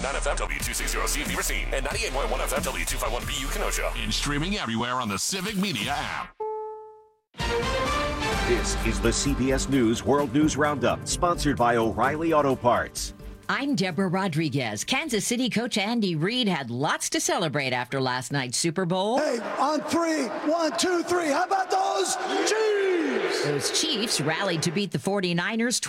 FM W260C Beaver Scene and 98.1 FM W251 BU Kenosha. And streaming everywhere on the Civic Media app. This is the CBS News World News Roundup, sponsored by O'Reilly Auto Parts. I'm Deborah Rodriguez. Kansas City coach Andy Reid had lots to celebrate after last night's Super Bowl. Hey, on three, 1, 2, 3. How about those Chiefs? Those Chiefs rallied to beat the 49ers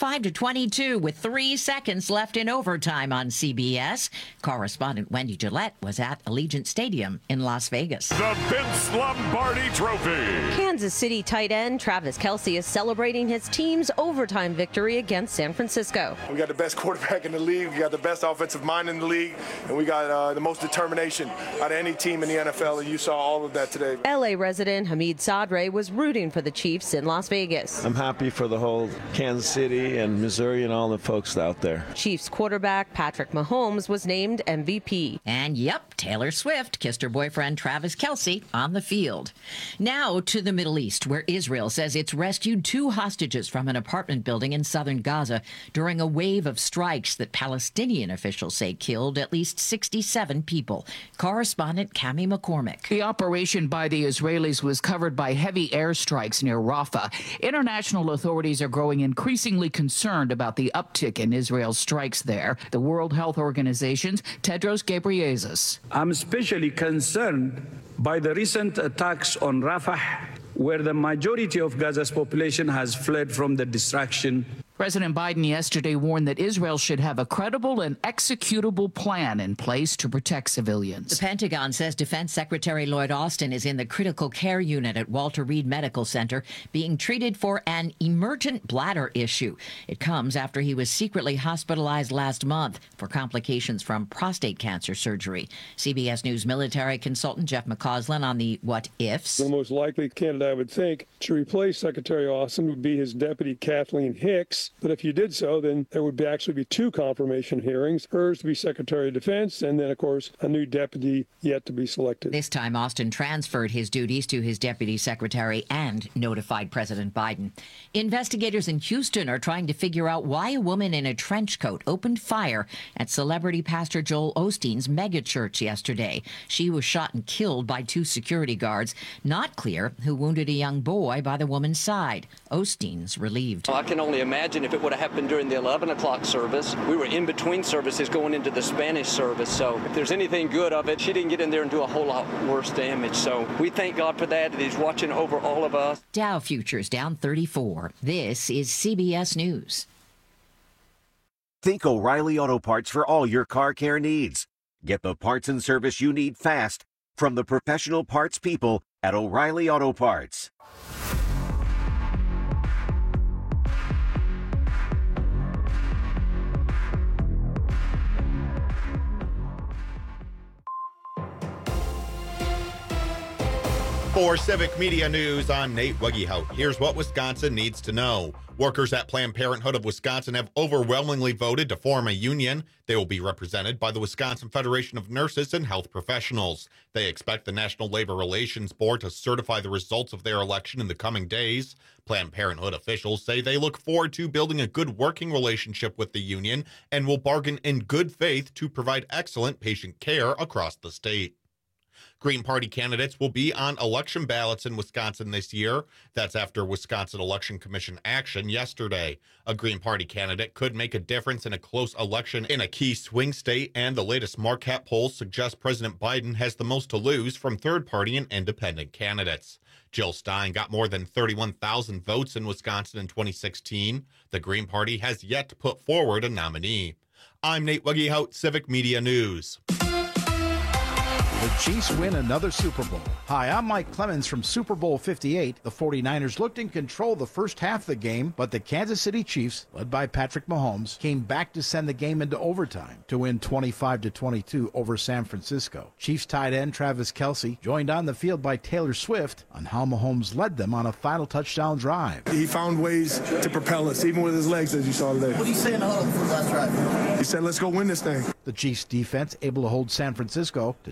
25-22 with 3 seconds left in overtime on CBS. Correspondent Wendy Gillette was at Allegiant Stadium in Las Vegas. The Vince Lombardi Trophy. Kansas City tight end Travis Kelce is celebrating his team's overtime victory against San Francisco. We got the best quarterback in the league, we got the best offensive mind in the league, and we got the most determination out of any team in the NFL, and you saw all of that today. LA resident Hamid Sadre was rooting for the Chiefs in Las Vegas. I'm happy for the whole Kansas City and Missouri and all the folks out there. Chiefs quarterback Patrick Mahomes was named MVP. And yep, Taylor Swift kissed her boyfriend Travis Kelce on the field. Now to the Middle East, where Israel says it's rescued 2 hostages from an apartment building in southern Gaza during a wave of strikes that Palestinian officials say killed at least 67 people. Correspondent Cami McCormick. The operation by the Israelis was covered by heavy airstrikes near Rafah. International authorities are growing increasingly concerned about the uptick in Israel's strikes there. The World Health Organization's Tedros Ghebreyesus. I'm especially concerned by the recent attacks on Rafah, where the majority of Gaza's population has fled from the destruction. President Biden yesterday warned that Israel should have a credible and executable plan in place to protect civilians. The Pentagon says Defense Secretary Lloyd Austin is in the critical care unit at Walter Reed Medical Center being treated for an emergent bladder issue. It comes after he was secretly hospitalized last month for complications from prostate cancer surgery. CBS News military consultant Jeff McCausland on the what-ifs. The most likely candidate, I would think, to replace Secretary Austin would be his deputy Kathleen Hicks. But if you did so, then there would actually be 2 confirmation hearings, hers to be Secretary of Defense, and then, of course, a new deputy yet to be selected. This time, Austin transferred his duties to his deputy secretary and notified President Biden. Investigators in Houston are trying to figure out why a woman in a trench coat opened fire at celebrity pastor Joel Osteen's megachurch yesterday. She was shot and killed by 2 security guards. Not clear who wounded a young boy by the woman's side. Osteen's relieved. I can only imagine if it would have happened during the 11 o'clock service. We were in between services going into the Spanish service, so if there's anything good of it, she didn't get in there and do a whole lot worse damage. So we thank God for that He's watching over all of us. Dow futures down 34. This is CBS News. Think O'Reilly Auto Parts for all your car care needs. Get the parts and service you need fast from the professional parts people at O'Reilly Auto Parts. For Civic Media News, I'm Nate Wuggehout. Here's what Wisconsin needs to know. Workers at Planned Parenthood of Wisconsin have overwhelmingly voted to form a union. They will be represented by the Wisconsin Federation of Nurses and Health Professionals. They expect the National Labor Relations Board to certify the results of their election in the coming days. Planned Parenthood officials say they look forward to building a good working relationship with the union and will bargain in good faith to provide excellent patient care across the state. Green Party candidates will be on election ballots in Wisconsin this year. That's after Wisconsin Election Commission action yesterday. A Green Party candidate could make a difference in a close election in a key swing state, and the latest Marquette polls suggest President Biden has the most to lose from third-party and independent candidates. Jill Stein got more than 31,000 votes in Wisconsin in 2016. The Green Party has yet to put forward a nominee. I'm Nate Wuggehout, Civic Media News. The Chiefs win another Super Bowl. Hi, I'm Mike Clemens from Super Bowl 58. The 49ers looked in control the first half of the game, but the Kansas City Chiefs, led by Patrick Mahomes, came back to send the game into overtime to win 25-22 over San Francisco. Chiefs tight end Travis Kelce joined on the field by Taylor Swift on how Mahomes led them on a final touchdown drive. He found ways to propel us, even with his legs, as you saw today. What do you say in the huddle for the last drive? He said, let's go win this thing. The Chiefs defense able to hold San Francisco to just a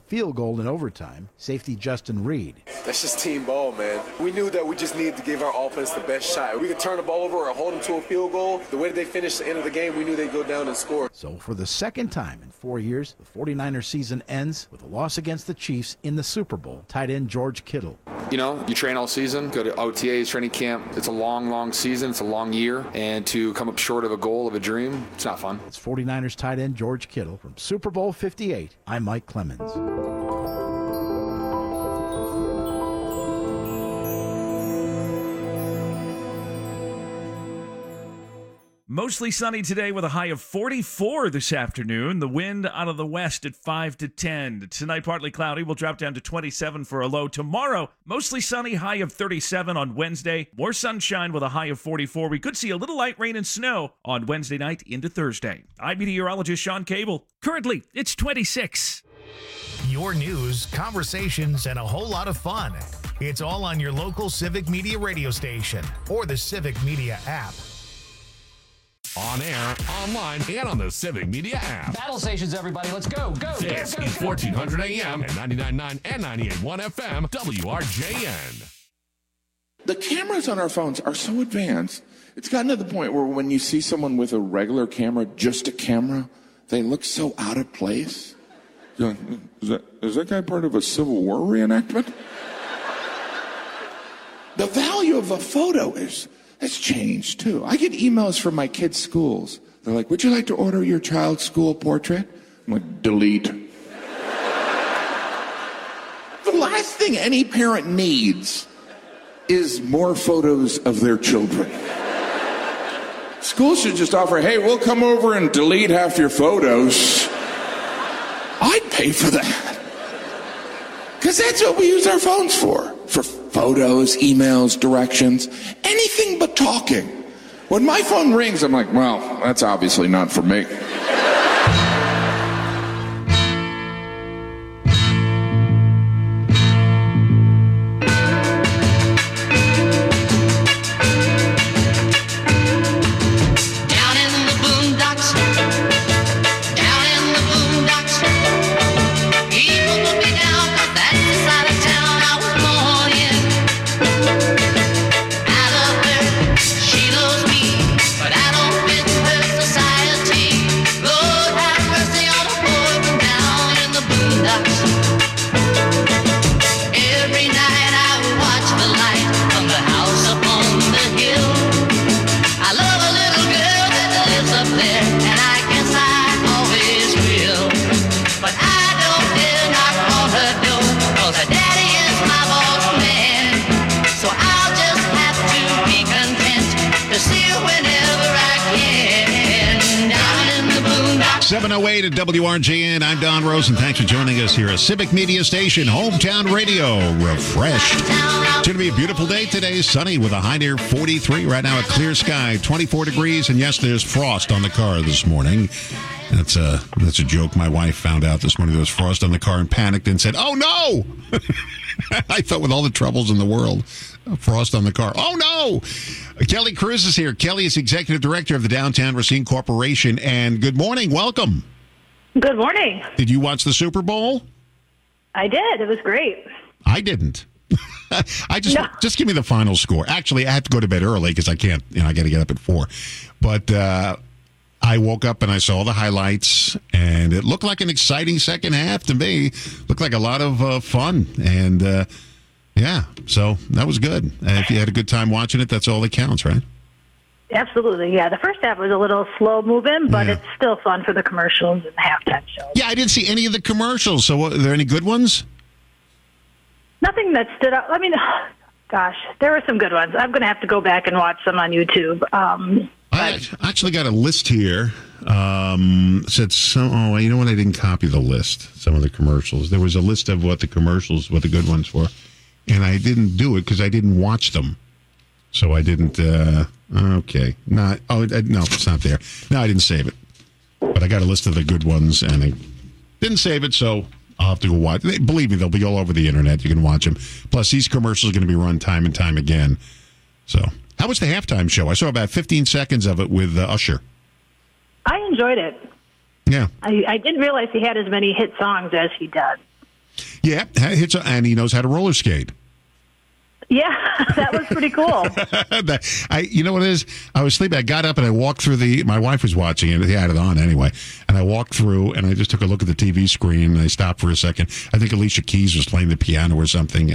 field goal in overtime. Safety Justin Reed. That's just team ball, man. We knew that we just needed to give our offense the best shot. We could turn the ball over or hold them to a field goal. The way that they finished the end of the game, we knew they'd go down and score. So for the second time in 4 years, the 49ers season ends with a loss against the Chiefs in the Super Bowl. Tight end George Kittle. You know, you train all season, go to OTAs, training camp. It's a long, long season. It's a long year. And to come up short of a goal, of a dream, it's not fun. It's 49ers tight end George Kittle from Super Bowl 58. I'm Mike Clemens. Mostly sunny today with a high of 44 this afternoon. The wind out of the west at 5 to 10. Tonight, partly cloudy. We'll drop down to 27 for a low. Tomorrow, mostly sunny, high of 37 on Wednesday. More sunshine with a high of 44. We could see a little light rain and snow on Wednesday night into Thursday. I'm meteorologist Sean Cable. Currently, it's 26. Your news, conversations, and a whole lot of fun. It's all on your local Civic Media radio station or the Civic Media app. On air, online, and on the Civic Media app. Battle stations, everybody. Let's go. This is 1400 AM and 99.9 and 98.1 FM, WRJN. The cameras on our phones are so advanced. It's gotten to the point where when you see someone with a regular camera, just a camera, they look so out of place. You're like, is that guy part of a Civil War reenactment? The value of a photo has changed, too. I get emails from my kids' schools. They're like, would you like to order your child's school portrait? I'm like, delete. The last thing any parent needs is more photos of their children. Schools should just offer, hey, we'll come over and delete half your photos. I'd pay for that. Because that's what we use our phones for photos, emails, directions, anything but talking. When my phone rings, I'm like, well, that's obviously not for me. At WRJN, I'm Don Rosen. Thanks for joining us here at Civic Media Station, Hometown Radio, refreshed. It's going to be a beautiful day today, sunny with a high near 43. Right now, a clear sky, 24 degrees, and yes, there's frost on the car this morning. That's a joke. My wife found out this morning there was frost on the car and panicked and said, "Oh no!" I thought with all the troubles in the world, frost on the car. Oh no! Kelly Cruz is here. Kelly is executive director of the Downtown Racine Corporation. And good morning. Welcome. Good morning. Did you watch the Super Bowl? I did. It was great. I didn't. Just give me the final score. Actually, I have to go to bed early because I can't. I got to get up at 4. But I woke up and I saw the highlights, and it looked like an exciting second half to me. Looked like a lot of fun, and yeah, so that was good. If you had a good time watching it, that's all that counts, right? Absolutely, yeah. The first half was a little slow moving, but it's still fun for the commercials and the halftime shows. Yeah, I didn't see any of the commercials. So are there any good ones? Nothing that stood out. I mean, gosh, there were some good ones. I'm going to have to go back and watch some on YouTube. I actually got a list here. Said some. Oh, you know what? I didn't copy the list. Some of the commercials. There was a list of what the good ones were, and I didn't do it because I didn't watch them. So I didn't. Okay, not. Oh, no, it's not there. No, I didn't save it. But I got a list of the good ones, and I didn't save it. So I'll have to go watch. Believe me, they'll be all over the internet. You can watch them. Plus, these commercials are going to be run time and time again. So, how was the halftime show? I saw about 15 seconds of it with Usher. I enjoyed it. Yeah. I didn't realize he had as many hit songs as he does. Yeah, and he knows how to roller skate. Yeah, that was pretty cool. You know what it is? I was sleeping. I got up and I walked through my wife was watching it. He had it on anyway. And I walked through and I just took a look at the TV screen and I stopped for a second. I think Alicia Keys was playing the piano or something.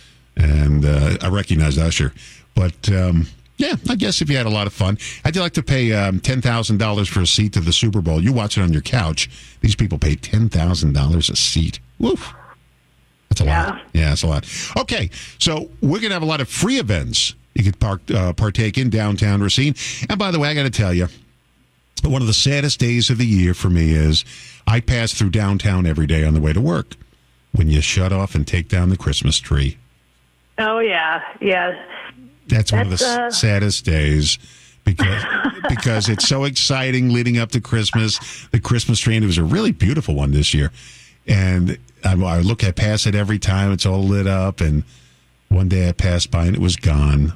And I recognized Usher. But, yeah, I guess if you had a lot of fun. How'd you like to pay $10,000 for a seat to the Super Bowl? You watch it on your couch. These people pay $10,000 a seat. Woof. That's a lot. Yeah, that's a lot. Okay, so we're going to have a lot of free events you could partake in downtown Racine. And by the way, I got to tell you, one of the saddest days of the year for me is I pass through downtown every day on the way to work when you shut off and take down the Christmas tree. Oh, yeah. That's one of the saddest days because it's so exciting leading up to Christmas. The Christmas tree, and it was a really beautiful one this year. And I pass it every time. It's all lit up. And one day I passed by and it was gone.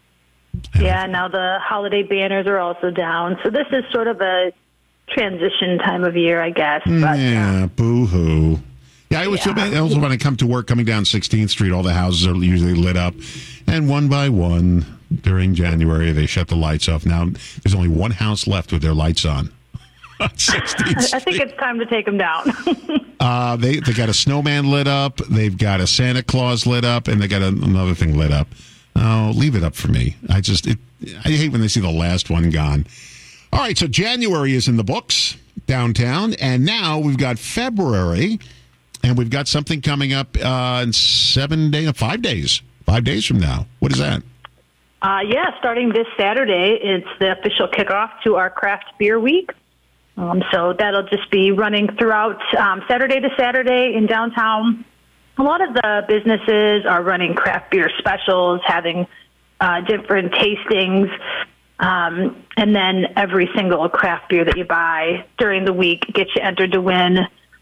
Yeah, now the holiday banners are also down. So this is sort of a transition time of year, I guess. But, yeah, boo-hoo. Yeah, I always feel bad. Also, when I come to work, coming down 16th Street, all the houses are usually lit up. And one by one, during January, they shut the lights off. Now, there's only one house left with their lights on 16th Street. I think it's time to take them down. They got a snowman lit up, they've got a Santa Claus lit up, and they got another thing lit up. Oh, leave it up for me. I hate when they see the last one gone. All right, so January is in the books downtown, and now we've got February, and we've got something coming up in 5 days. 5 days from now. What is that? Starting this Saturday, it's the official kickoff to our craft beer week. So that'll just be running throughout Saturday to Saturday in downtown. A lot of the businesses are running craft beer specials, having different tastings, and then every single craft beer that you buy during the week gets you entered to win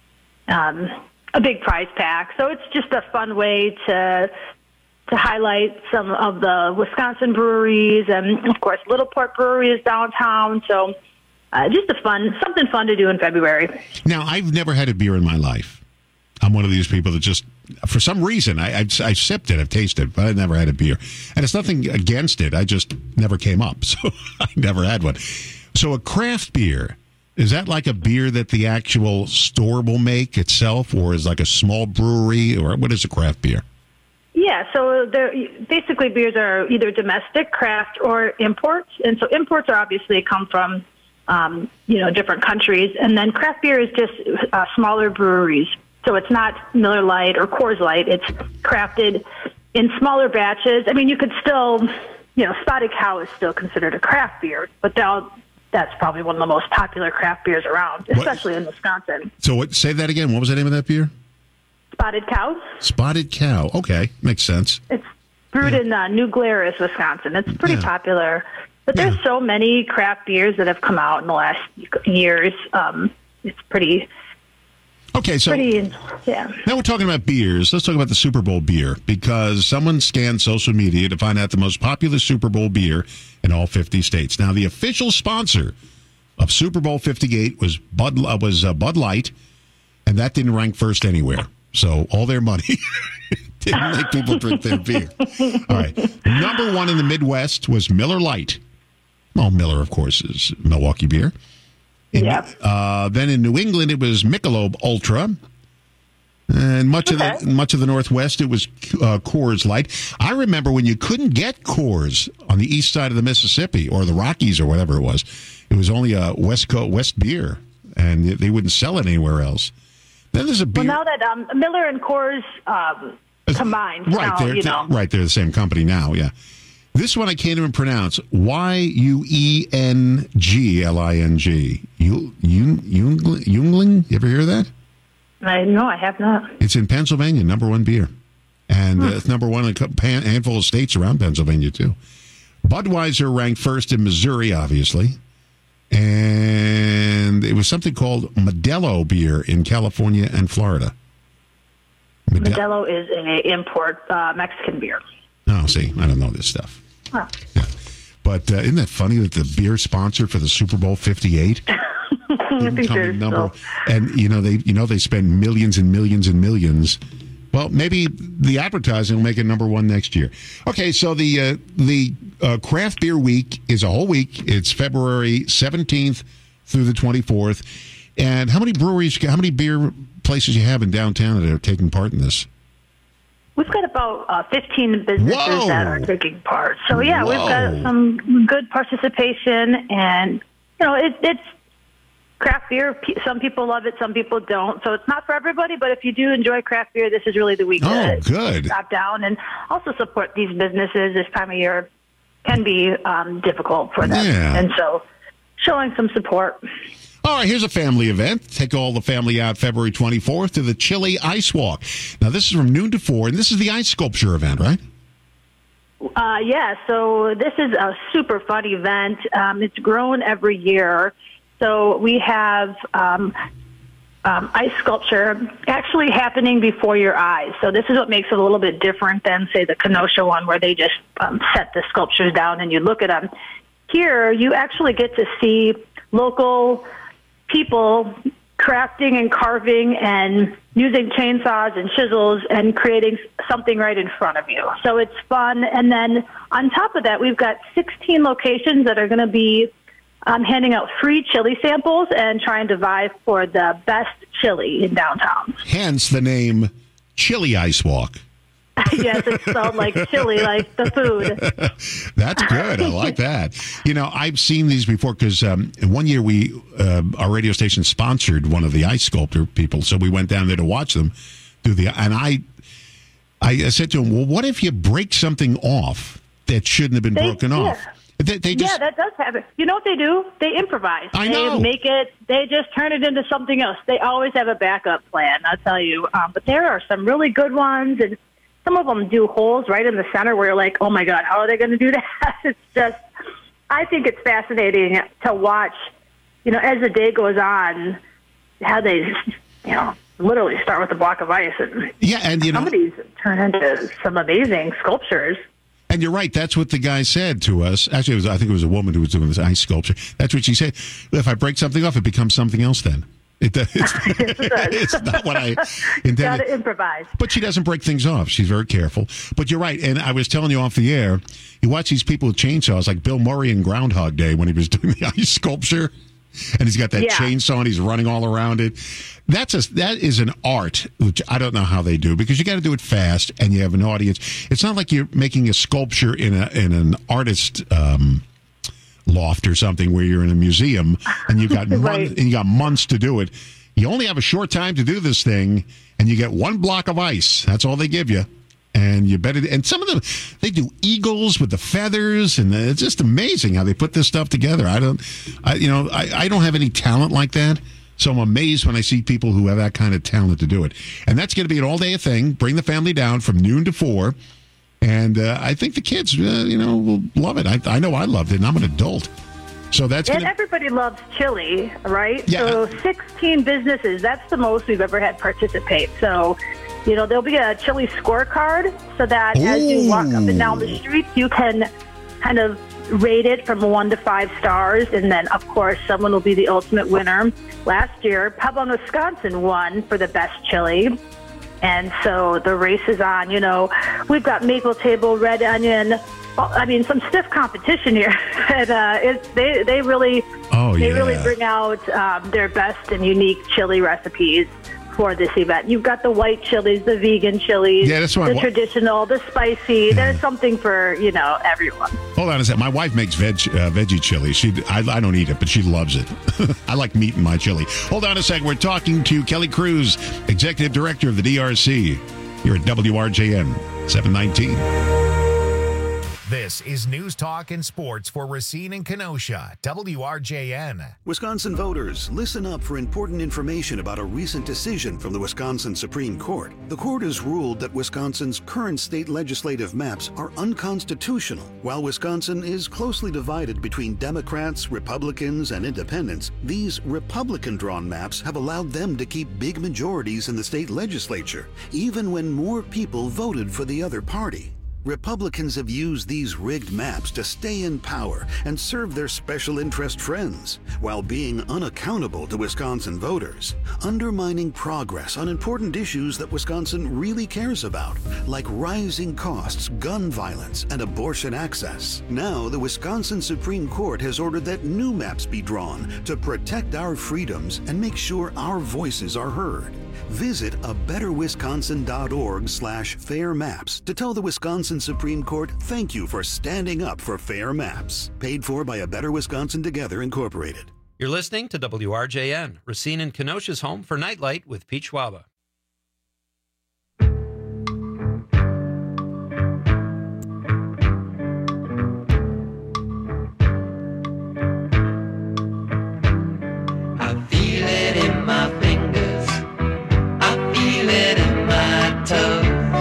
a big prize pack. So it's just a fun way to highlight some of the Wisconsin breweries, and of course Littleport Brewery is downtown. So just something fun to do in February. Now, I've never had a beer in my life. I'm one of these people that just, for some reason, I've sipped it, I've tasted it, but I've never had a beer. And it's nothing against it. I just never came up, so I never had one. So a craft beer, is that like a beer that the actual store will make itself, or is like a small brewery, or what is a craft beer? Yeah, so basically beers are either domestic, craft, or imports. And so imports are obviously come from different countries. And then craft beer is just smaller breweries. So it's not Miller Lite or Coors Light. It's crafted in smaller batches. I mean, you could still, Spotted Cow is still considered a craft beer, but that's probably one of the most popular craft beers around, especially in Wisconsin. So say that again. What was the name of that beer? Spotted Cow. Spotted Cow. Okay, makes sense. It's brewed in New Glarus, Wisconsin. It's pretty popular. But there's so many craft beers that have come out in the last years. It's pretty... Okay, so now we're talking about beers. Let's talk about the Super Bowl beer, because someone scanned social media to find out the most popular Super Bowl beer in all 50 states. Now, the official sponsor of Super Bowl 58 was Bud Light, and that didn't rank first anywhere. So all their money didn't make people drink their beer. All right. Number one in the Midwest was Miller Lite. Well, Miller, of course, is Milwaukee beer. Then in New England, it was Michelob Ultra. And much of the Northwest, it was Coors Light. I remember when you couldn't get Coors on the east side of the Mississippi or the Rockies or whatever it was only a West beer, and they wouldn't sell it anywhere else. Then there's a beer. Well, now that Miller and Coors combined, right, they're the same company now. Yeah. This one I can't even pronounce. Yuengling. Yuengling? You ever hear of that? No, I have not. It's in Pennsylvania, number one beer. And it's number one in a handful of states around Pennsylvania, too. Budweiser ranked first in Missouri, obviously. And it was something called Modelo beer in California and Florida. Modelo is an import Mexican beer. Oh, see, I don't know this stuff. Huh. Yeah. But isn't that funny that the beer sponsor for the super Bowl 58 I think number, and they spend millions and millions and millions Well, maybe the advertising will make it number one next year. Okay, so the Craft Beer Week is a whole week. It's February 17th through the 24th. And how many beer places you have in downtown that are taking part in this? We've got about 15 businesses that are taking part. So, yeah, we've got some good participation. And, it's craft beer. Some people love it, some people don't. So it's not for everybody, but if you do enjoy craft beer, this is really the week to stop down and also support these businesses. This time of year can be difficult for them. Yeah. And so showing some support. All right, here's a family event. Take all the family out February 24th to the Chili Ice Walk. Now, this is from noon to 4, and this is the ice sculpture event, right? Yeah, so this is a super fun event. It's grown every year. So we have ice sculpture actually happening before your eyes. So this is what makes it a little bit different than, say, the Kenosha one where they just set the sculptures down and you look at them. Here, you actually get to see local people crafting and carving and using chainsaws and chisels and creating something right in front of you. So it's fun. And then on top of that, we've got 16 locations that are going to be handing out free chili samples and trying to vie for the best chili in downtown. Hence the name Chili Ice Walk. Yes, it's spelled like chili, like the food. That's good. I like that. I've seen these before because one year our radio station sponsored one of the ice sculptor people, so we went down there to watch them do and I said to him, well, what if you break something off that shouldn't have been broken off? Yeah, that does happen. You know what they do? They improvise. I know. They just turn it into something else. They always have a backup plan, I'll tell you. But there are some really good ones, and some of them do holes right in the center where you're like, oh my God, how are they going to do that? It's just, I think it's fascinating to watch, as the day goes on, how they, literally start with a block of ice. And some of these turn into some amazing sculptures. And you're right. That's what the guy said to us. Actually, I think it was a woman who was doing this ice sculpture. That's what she said. If I break something off, it becomes something else then. It's not what I intended. Got to improvise. But she doesn't break things off. She's very careful. But you're right. And I was telling you off the air, you watch these people with chainsaws, like Bill Murray in Groundhog Day when he was doing the ice sculpture. And he's got that chainsaw and he's running all around it. That is an art, which I don't know how they do, because you got to do it fast and you have an audience. It's not like you're making a sculpture in an artist loft or something where you're in a museum and you got months to do it. You only have a short time to do this thing, and you get one block of ice. That's all they give you. And you bet it. And some of them, they do eagles with the feathers, and it's just amazing how they put this stuff together. I don't have any talent like that, so I'm amazed when I see people who have that kind of talent to do it. And that's going to be an all-day thing. Bring the family down from noon to 4, and I think the kids, will love it. I know I loved it, and I'm an adult. So that's everybody loves chili, right? Yeah. So 16 businesses. That's the most we've ever had participate. So. There'll be a chili scorecard so that as you walk up and down the streets, you can kind of rate it from 1 to 5 stars. And then, of course, someone will be the ultimate winner. Last year, Pueblo, Wisconsin won for the best chili. And so the race is on. We've got maple table, red onion. Some stiff competition here. And they really bring out their best and unique chili recipes for this event. You've got the white chilies, the vegan chilies, the traditional, the spicy. There's something for, everyone. Hold on a second. My wife makes veggie chili. I don't eat it, but she loves it. I like meat in my chili. Hold on a second. We're talking to Kelly Cruz, Executive Director of the DRC, here at WRJN 719. This is News Talk and Sports for Racine and Kenosha, WRJN. Wisconsin voters, listen up for important information about a recent decision from the Wisconsin Supreme Court. The court has ruled that Wisconsin's current state legislative maps are unconstitutional. While Wisconsin is closely divided between Democrats, Republicans, and independents, these Republican-drawn maps have allowed them to keep big majorities in the state legislature, even when more people voted for the other party. Republicans have used these rigged maps to stay in power and serve their special interest friends, while being unaccountable to Wisconsin voters, undermining progress on important issues that Wisconsin really cares about, like rising costs, gun violence, and abortion access. Now, the Wisconsin Supreme Court has ordered that new maps be drawn to protect our freedoms and make sure our voices are heard. Visit abetterwisconsin.org/fair maps to tell the Wisconsin Supreme Court thank you for standing up for fair maps. Paid for by A Better Wisconsin Together, Incorporated. You're listening to WRJN, Racine and Kenosha's home for Nightlight with Pete Schwaba. I feel it in my fingers. I feel it in my toes.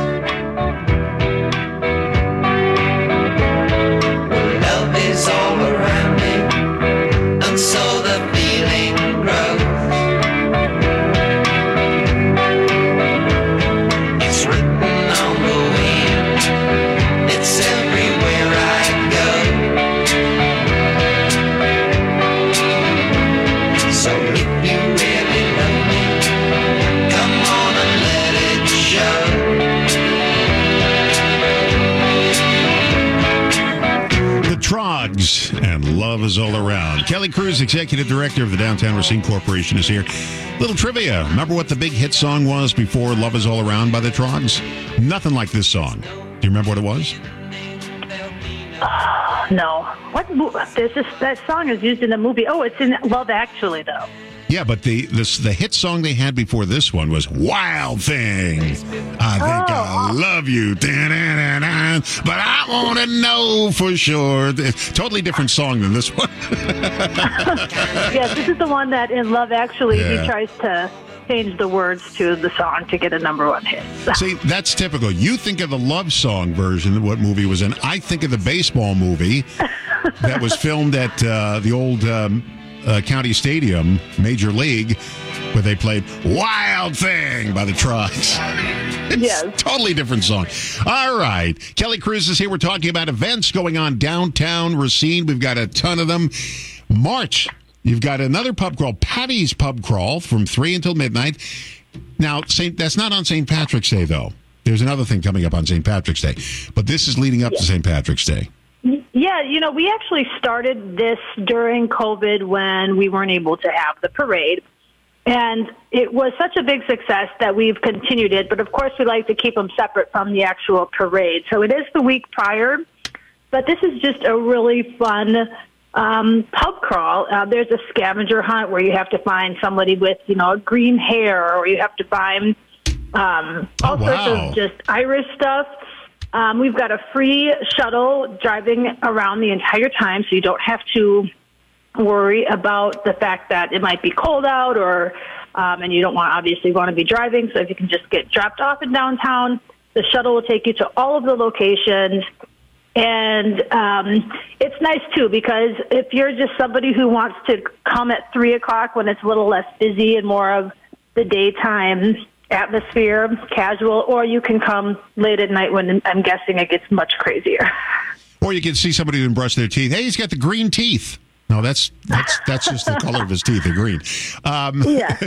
Well, love is all around me, and so the feeling grows. It's written on the wind, it's everywhere I go. So if you really love me, come on and let it show. The Trogs and Love is All Around. Kelly Cruz, Executive Director of the Downtown Racine Corporation, is here. Little trivia. Remember what the big hit song was before Love is All Around by the Trogs? Nothing like this song. Do you remember what it was? No. What? That song is used in the movie. Oh, it's in Love Actually, though. Yeah, but the hit song they had before this one was Wild Thing. I think I love you. Da-da-da-da. But I want to know for sure. Totally different song than this one. Yes, this is the one that in Love Actually he tries to change the words to the song to get a #1 hit. See, that's typical. You think of the love song version of what movie it was in. I think of the baseball movie that was filmed at the old county stadium, Major League, where they played Wild Thing by the Trogs. It's a totally different song. All right. Kelly Cruz is here. We're talking about events going on downtown Racine. We've got a ton of them. March, you've got another pub crawl, Patty's Pub Crawl, from 3 until midnight. Now, that's not on St. Patrick's Day, though. There's another thing coming up on St. Patrick's Day. But this is leading up to St. Patrick's Day. Yeah, we actually started this during COVID when we weren't able to have the parade. And it was such a big success that we've continued it. But, of course, we like to keep them separate from the actual parade. So it is the week prior. But this is just a really fun pub crawl. There's a scavenger hunt where you have to find somebody with, green hair, or you have to find all sorts of just Irish stuff. We've got a free shuttle driving around the entire time, so you don't have to worry about the fact that it might be cold out, or and you don't obviously want to be driving. So if you can just get dropped off in downtown, the shuttle will take you to all of the locations. And it's nice, too, because if you're just somebody who wants to come at 3 o'clock when it's a little less busy and more of the daytime atmosphere, casual, or you can come late at night when I'm guessing it gets much crazier. Or you can see somebody who didn't brush their teeth. Hey, he's got the green teeth. No, that's just the color of his teeth, they're green. Yeah.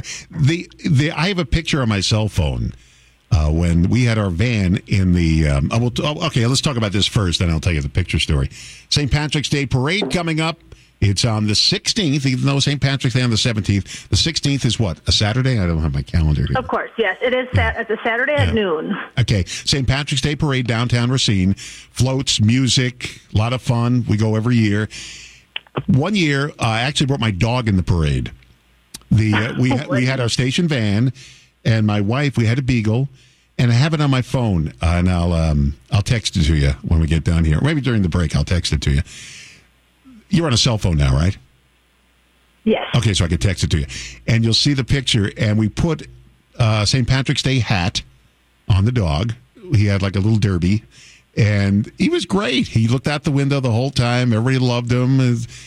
I have a picture on my cell phone when we had our van in the... okay, let's talk about this first, then I'll tell you the picture story. St. Patrick's Day Parade coming up. It's on the 16th, even though St. Patrick's Day on the 17th. The 16th is what? A Saturday? I don't have my calendar here. Of course, yes. It is. It's a Saturday at noon. Okay. St. Patrick's Day Parade, downtown Racine. Floats, music, a lot of fun. We go every year. One year, I actually brought my dog in the parade. We had our station van, and my wife, we had a beagle, and I have it on my phone, and I'll text it to you when we get down here. Maybe during the break, I'll text it to you. You're on a cell phone now, right? Yes. Okay, so I can text it to you. And you'll see the picture, and we put St. Patrick's Day hat on the dog. He had like a little derby, and he was great. He looked out the window the whole time. Everybody loved him.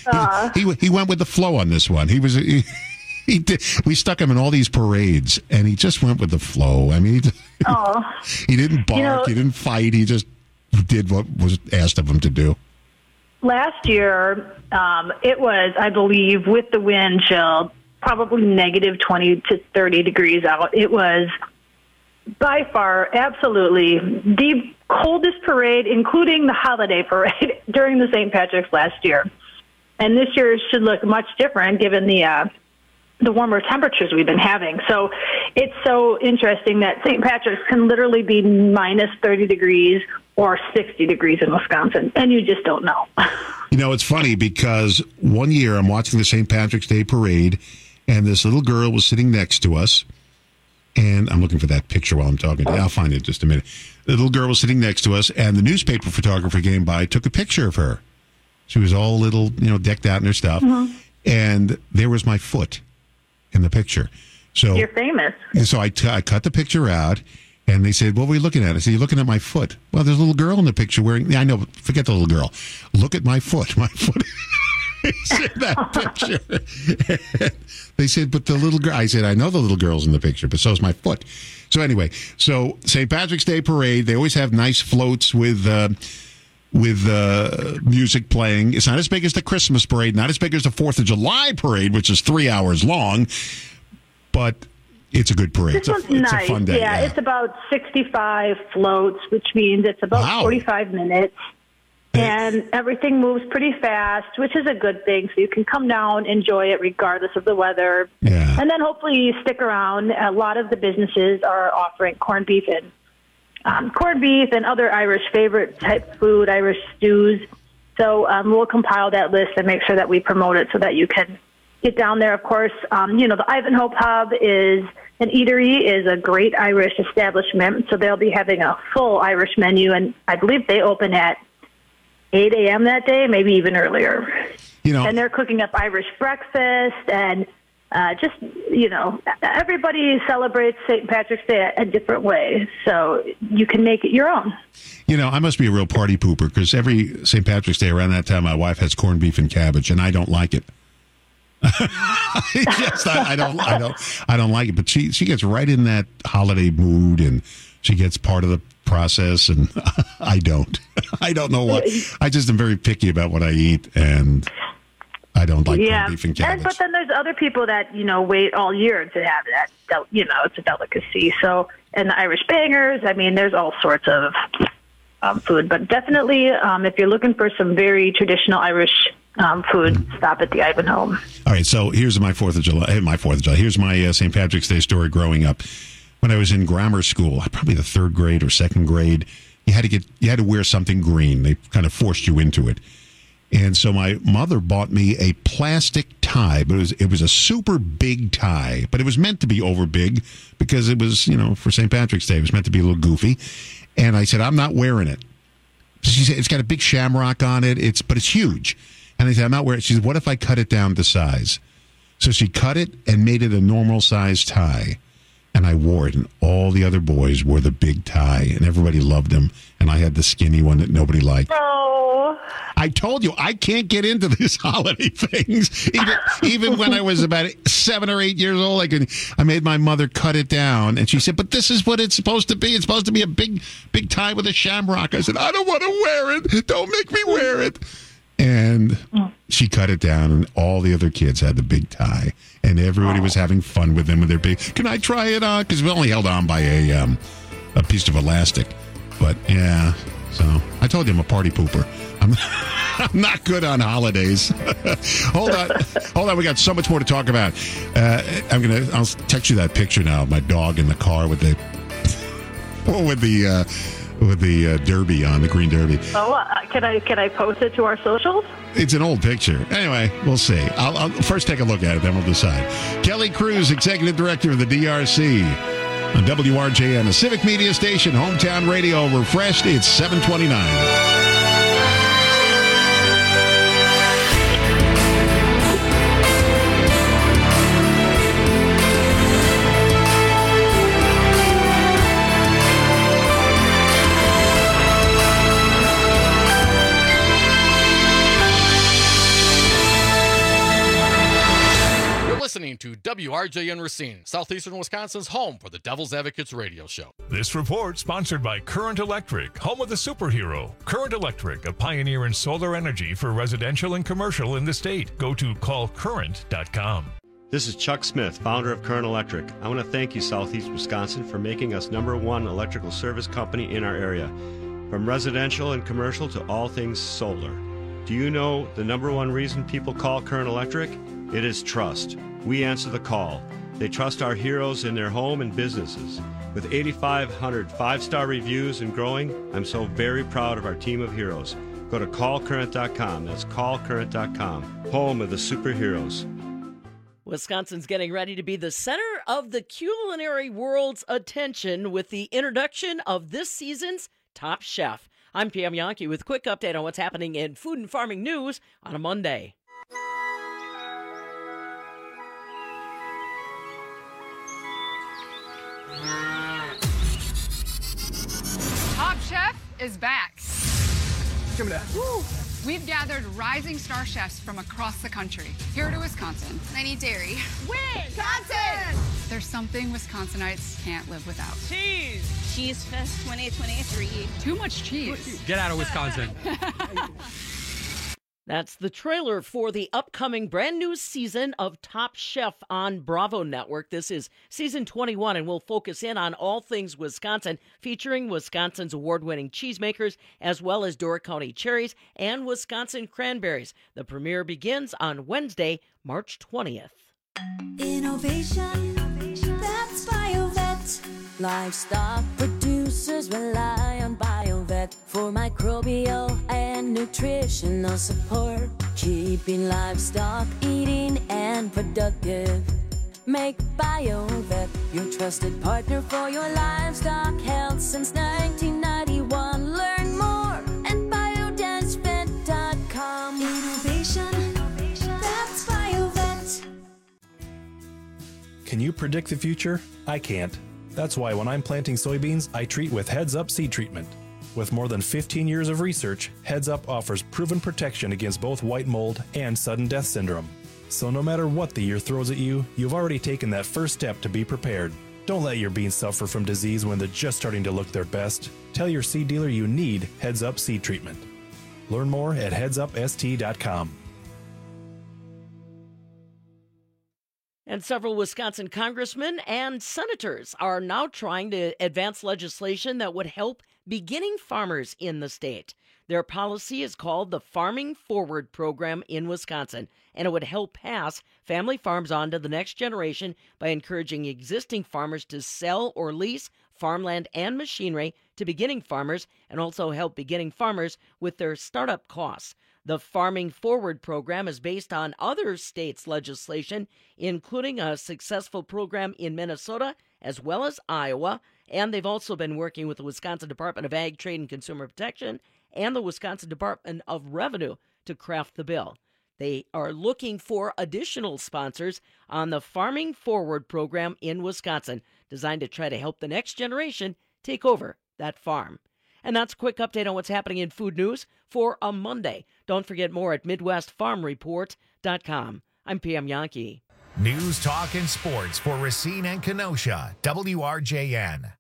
He went with the flow on this one. We stuck him in all these parades, and he just went with the flow. I mean, he didn't bark. He didn't fight. He just did what was asked of them to do? Last year, it was, I believe, with the wind chill, probably negative 20 to 30 degrees out. It was by far, absolutely, the coldest parade, including the holiday parade, during the St. Patrick's last year. And this year should look much different given the warmer temperatures we've been having. So it's so interesting that St. Patrick's can literally be minus 30 degrees or 60 degrees in Wisconsin, and you just don't know. You know, it's funny because one year I'm watching the St. Patrick's Day parade, and this little girl was sitting next to us, and I'm looking for that picture while I'm talking to you. I'll find it in just a minute. The little girl was sitting next to us, and the newspaper photographer came by, took a picture of her. She was all little, decked out in her stuff, and there was my foot in the picture. So you're famous. And so I cut the picture out, and they said, "What were you looking at?" I said, "You're looking at my foot." "Well, there's a little girl in the picture wearing." "Yeah, I know, but forget the little girl. Look at my foot. My foot is in that picture." They said, "But the little girl." I said, "I know the little girl's in the picture, but so is my foot." So anyway, so St. Patrick's Day parade, they always have nice floats with music playing. It's not as big as the Christmas parade, not as big as the 4th of July parade, which is 3 hours long, but it's a good parade. This one's nice. A fun day. Yeah, it's about 65 floats, which means it's about 45 minutes. And everything moves pretty fast, which is a good thing. So you can come down, enjoy it regardless of the weather. Yeah. And then hopefully you stick around. A lot of the businesses are offering corned beef and other Irish favorite type food, Irish stews. So we'll compile that list and make sure that we promote it so that you can get down there. Of course, the Ivanhoe Pub is an eatery, is a great Irish establishment. So they'll be having a full Irish menu, and I believe they open at 8 a.m. that day, maybe even earlier. And they're cooking up Irish breakfast and everybody celebrates St. Patrick's Day a different way, so you can make it your own. I must be a real party pooper because every St. Patrick's Day around that time, my wife has corned beef and cabbage, and I don't like it. I don't like it, but she gets right in that holiday mood, and she gets part of the process, and I don't. I don't know what. I just am very picky about what I eat, and I don't like corned beef and cabbage. But then there's other people that, wait all year to have that. It's a delicacy. So, and the Irish bangers, there's all sorts of food. But definitely, if you're looking for some very traditional Irish food, stop at the Ivanhoe. All right, so here's my 4th of July. Here's my St. Patrick's Day story growing up. When I was in grammar school, probably the 3rd grade or 2nd grade, you had to wear something green. They kind of forced you into it. And so my mother bought me a plastic tie, but it was a super big tie, but it was meant to be over big because it was, for St. Patrick's Day, it was meant to be a little goofy. And I said, "I'm not wearing it." She said, "It's got a big shamrock on it, but it's huge." And I said, "I'm not wearing it." She said, "What if I cut it down to size?" So she cut it and made it a normal size tie. And I wore it, and all the other boys wore the big tie, and everybody loved him. And I had the skinny one that nobody liked. Oh. I told you, I can't get into these holiday things. Even when I was about 7 or 8 years old, I made my mother cut it down, and she said, "But this is what it's supposed to be. It's supposed to be a big tie with a shamrock." I said, "I don't want to wear it. Don't make me wear it." And she cut it down, and all the other kids had the big tie, and everybody was having fun with them with their big. "Can I try it on?" Because we only held on by a piece of elastic. But yeah, so I told you I'm a party pooper. I'm not good on holidays. Hold on. We got so much more to talk about. I'll text you that picture now of my dog in the car with the derby on, the green derby. Oh, can I post it to our socials? It's an old picture. Anyway, we'll see. I'll first take a look at it, then we'll decide. Kelly Cruz, Executive Director of the DRC on WRJN, a civic media station, hometown radio, refreshed. It's 7:29. Listening to WRJN WRJN Racine, southeastern Wisconsin's home for the Devil's Advocates radio show. This report sponsored by Current Electric, home of the superhero. Current Electric, a pioneer in solar energy for residential and commercial in the state. Go to callcurrent.com. This is Chuck Smith, founder of Current Electric. I want to thank you, Southeast Wisconsin, for making us #1 electrical service company in our area. From residential and commercial to all things solar. Do you know the #1 reason people call Current Electric? It is trust. We answer the call. They trust our heroes in their home and businesses. With 8,500 five-star reviews and growing, I'm so very proud of our team of heroes. Go to callcurrent.com. That's callcurrent.com. Home of the superheroes. Wisconsin's getting ready to be the center of the culinary world's attention with the introduction of this season's Top Chef. I'm Pam Yankee with a quick update on what's happening in food and farming news on a Monday. Top Chef is back. Give me that. Woo. We've gathered rising star chefs from across the country here to Wisconsin. I need dairy. Wisconsin! There's something Wisconsinites can't live without. Cheese! Cheese Fest 2023. Too much cheese. Get out of Wisconsin. That's the trailer for the upcoming brand new season of Top Chef on Bravo Network. This is season 21, and we'll focus in on all things Wisconsin, featuring Wisconsin's award-winning cheesemakers, as well as Door County cherries and Wisconsin cranberries. The premiere begins on Wednesday, March 20th. Innovation, that's BioVet. Livestock producers rely on BioVet for microbial and nutritional support, keeping livestock eating and productive. Make BioVet your trusted partner for your livestock health since 1991. Learn more at biodensvet.com. Innovation, that's BioVet. Can you predict the future? I can't. That's why when I'm planting soybeans, I treat with Heads Up seed treatment. With more than 15 years of research, Heads Up offers proven protection against both white mold and sudden death syndrome. So no matter what the year throws at you, you've already taken that first step to be prepared. Don't let your beans suffer from disease when they're just starting to look their best. Tell your seed dealer you need Heads Up seed treatment. Learn more at headsupst.com. And several Wisconsin congressmen and senators are now trying to advance legislation that would help beginning farmers in the state. Their policy is called the Farming Forward Program in Wisconsin, and it would help pass family farms on to the next generation by encouraging existing farmers to sell or lease farmland and machinery to beginning farmers, and also help beginning farmers with their startup costs. The Farming Forward program is based on other states' legislation, including a successful program in Minnesota as well as Iowa, and they've also been working with the Wisconsin Department of Ag, Trade, and Consumer Protection and the Wisconsin Department of Revenue to craft the bill. They are looking for additional sponsors on the Farming Forward program in Wisconsin, designed to try to help the next generation take over that farm. And that's a quick update on what's happening in food news for a Monday. Don't forget more at MidwestFarmReport.com. I'm Pam Yankee. News, talk, and sports for Racine and Kenosha. WRJN.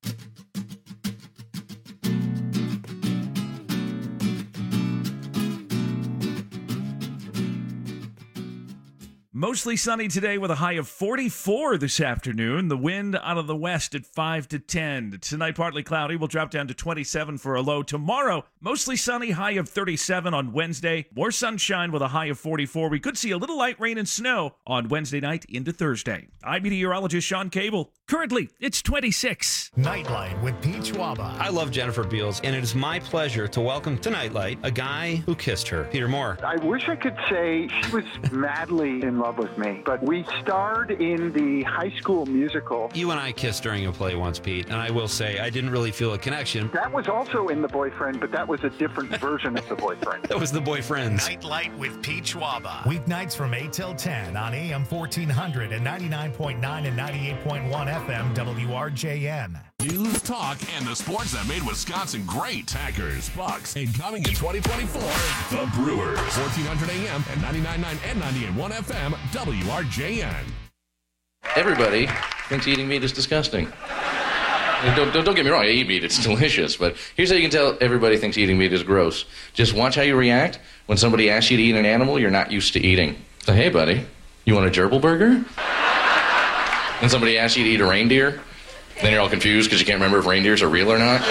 Mostly sunny today with a high of 44 this afternoon. The wind out of the west at 5 to 10. Tonight, partly cloudy. We'll drop down to 27 for a low. Tomorrow, mostly sunny, high of 37 on Wednesday. More sunshine with a high of 44. We could see a little light rain and snow on Wednesday night into Thursday. I'm meteorologist Sean Cable. Currently, it's 26. Nightlight with Pete Schwaba. I love Jennifer Beals, and it is my pleasure to welcome to Nightlight a guy who kissed her, Peter Moore. I wish I could say she was madly in love with me, but we starred in the High School Musical. You and I kissed during a play once, Pete, and I will say I didn't really feel a connection. That was also in The Boyfriend, but that was a different version of The Boyfriend. That was The Boyfriends. Nightlight with Pete Schwaba. Weeknights from 8 till 10 on AM 1400 and 99.9 and 98.1 FM WRJN. News, talk, and the sports that made Wisconsin great. Packers, Bucks, and coming in 2024, the Brewers. 1400 AM and 99.9 and 98.1 FM, WRJN. everybody thinks eating meat is disgusting. Don't get me wrong, I eat meat, it's delicious, but here's how you can tell everybody thinks eating meat is gross. Just watch how you react when somebody asks you to eat an animal you're not used to eating. So, hey buddy, you want a gerbil burger? And somebody asks you to eat a reindeer, then you're all confused because you can't remember if reindeers are real or not.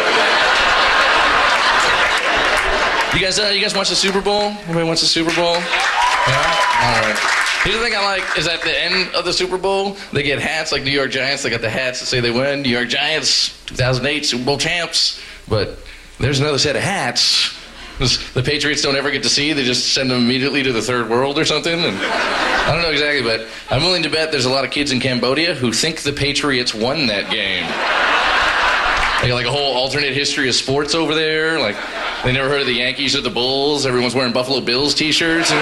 You guys watch the Super Bowl? Everybody watch the Super Bowl? Yeah? All right. Here's the thing I like, is at the end of the Super Bowl, they get hats like New York Giants. They got the hats that say they win. New York Giants, 2008 Super Bowl champs. But there's another set of hats the Patriots don't ever get to see. They just send them immediately to the third world or something. And I don't know exactly, but I'm willing to bet there's a lot of kids in Cambodia who think the Patriots won that game. They got like a whole alternate history of sports over there. Like, they never heard of the Yankees or the Bulls. Everyone's wearing Buffalo Bills t-shirts.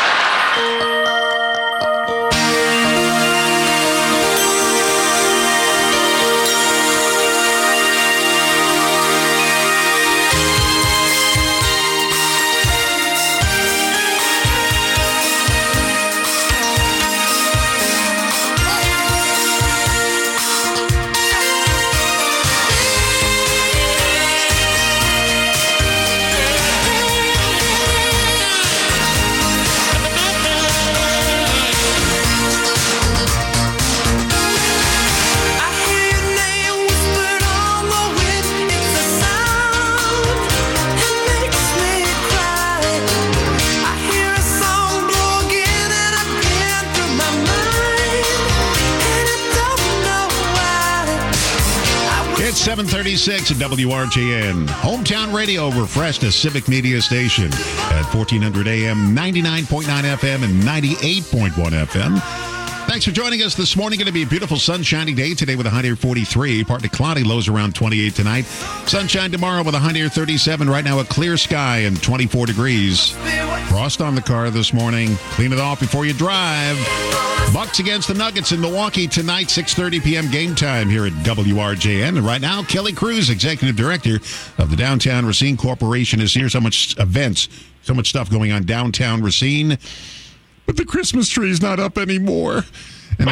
It's 7:36 at WRGN. Hometown Radio refreshed a Civic Media station at 1400 AM, 99.9 FM, and 98.1 FM. Thanks for joining us this morning. Going to be a beautiful sunshiny day today with a high near 43. Partly cloudy, lows around 28 tonight. Sunshine tomorrow with a high near 37. Right now a clear sky and 24 degrees. Frost on the car this morning. Clean it off before you drive. Bucks against the Nuggets in Milwaukee tonight, 6:30 p.m. game time here at WRJN. And right now, Kelly Cruz, Executive Director of the Downtown Racine Corporation, is here. So much events, so much stuff going on downtown Racine. But the Christmas tree is not up anymore. And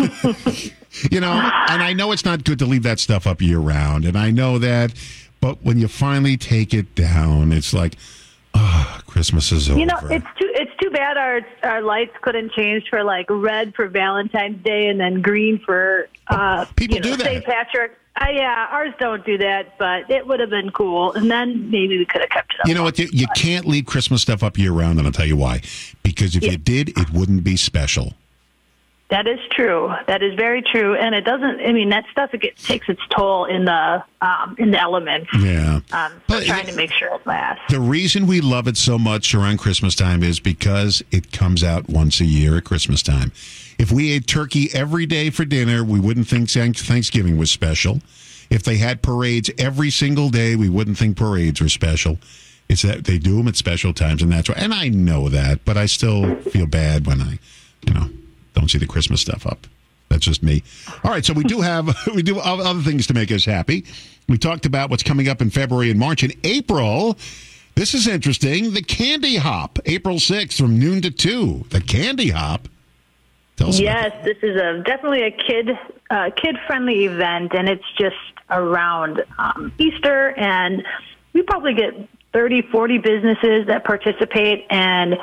you know, and I know it's not good to leave that stuff up year round. And I know that. But when you finally take it down, it's like, oh, Christmas is over. You know, it's too bad our lights couldn't change for like red for Valentine's Day and then green for people do that. St. Patrick. Yeah, ours don't do that, but it would have been cool. And then maybe we could have kept it up. You know what? You can't leave Christmas stuff up year round, and I'll tell you why. Because if you did, it wouldn't be special. That is true. That is very true. And it doesn't, I mean, that stuff, it takes its toll in the elements. Yeah. So trying to make sure it lasts. The reason we love it so much around Christmas time is because it comes out once a year at Christmas time. If we ate turkey every day for dinner, we wouldn't think Thanksgiving was special. If they had parades every single day, we wouldn't think parades were special. It's that they do them at special times, and that's why. And I know that, but I still feel bad when I, don't see the Christmas stuff up. That's just me. All right, so we do have other things to make us happy. We talked about what's coming up in February and March. In April, this is interesting, the Candy Hop, April 6th from noon to 2. The Candy Hop. Yes, this is definitely a kid-friendly event, and it's just around Easter, and we probably get 30, 40 businesses that participate, and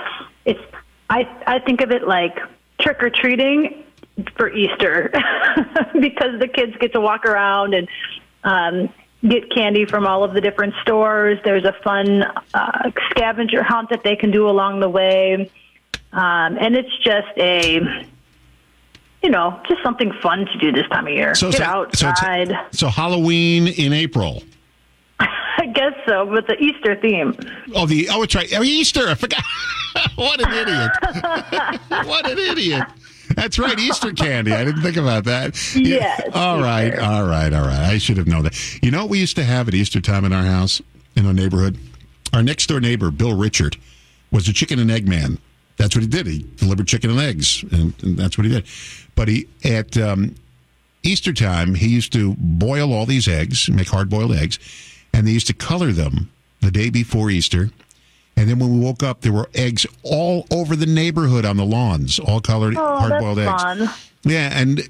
I think of it like trick-or-treating for Easter because the kids get to walk around and get candy from all of the different stores. There's a fun scavenger hunt that they can do along the way, and it's just just something fun to do this time of year. Get outside. So Halloween in April. I guess so, with the Easter theme. Oh, it's right. Easter. I forgot. What an idiot. What an idiot. That's right, Easter candy. I didn't think about that. Yes. All right. I should have known that. You know what we used to have at Easter time in our house, in our neighborhood? Our next door neighbor, Bill Richard, was a chicken and egg man. That's what he did. He delivered chicken and eggs, and that's what he did. But at Easter time, he used to boil all these eggs, make hard-boiled eggs, and they used to color them the day before Easter. And then when we woke up, there were eggs all over the neighborhood on the lawns, all colored hard-boiled eggs. Fun. Yeah, and